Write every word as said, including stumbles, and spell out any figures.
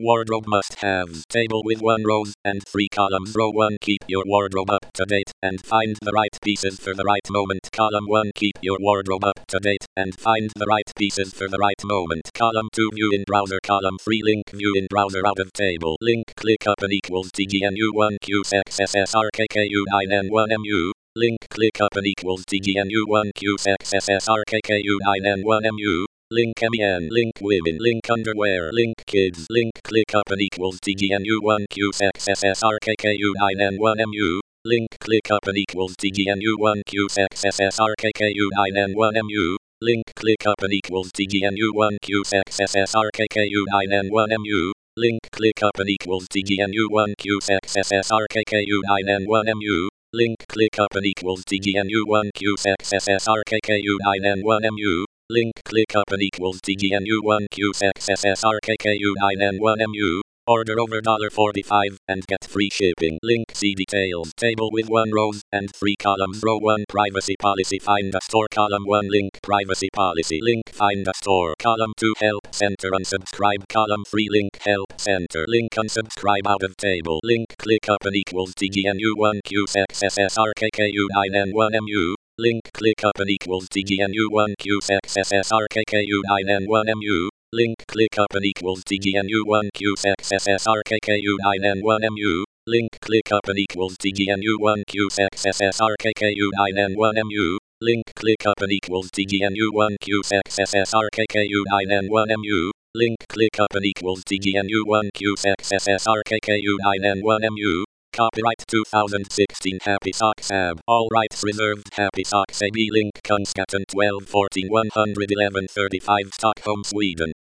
Wardrobe must-haves. Table with one rows and three columns. Row one. Keep your wardrobe up to date and find the right pieces for the right moment. Column one. Keep your wardrobe up to date and find the right pieces for the right moment. Column two. View in browser. Column three. Link view in browser out of table. Link click up and equals T G N U one Q X S S R K K U nine N one M U. Link click up and equals T G N U one Q X S S R K K U nine N one M U. Link M E N, link women, link underwear, link kids, link click up and equals T G N U one Q X S S R K K U nine N one M U. Link click up and equals T G N U one Q X S S R K K U nine N one M U. Link click up and equals T G N U one Q X S S R K K U nine N one M U. Link click up and equals T G N U one Q X S S R K K U nine N one M U. Link click up and equals T G N U one Q X S S R K K U nine N one M U. Link click up and equals T G N U one Q X S S R K K U nine N one M U. Order over forty-five dollars and get free shipping. Link see details. Table with one rows and three columns. Row one. Privacy policy. Find a store. Column one. Link privacy policy. Link find a store. Column two. Help center. Unsubscribe. Column three. Link help center. Link unsubscribe out of table. Link click up and equals T G N U one Q X S S R K K U nine N one M U. Link click up and equals T G N U one Q X S S R K K U nine N one M U. Link click up and equals T G N U one Q X S S R K K U nine N one M U. Link click up and equals T G N U one Q X S S R K K U nine N one M U. Link click up and equals T G N U one Q X S S R K K U nine N one M U. Link click up and equals T G N U one Q X S S R K K U nine N one M U. Copyright two thousand sixteen Happy Socks Ab. All rights reserved. Happy Socks A B. Link Kungsgatan twelve fourteen one eleven thirty-five Stockholm, Sweden.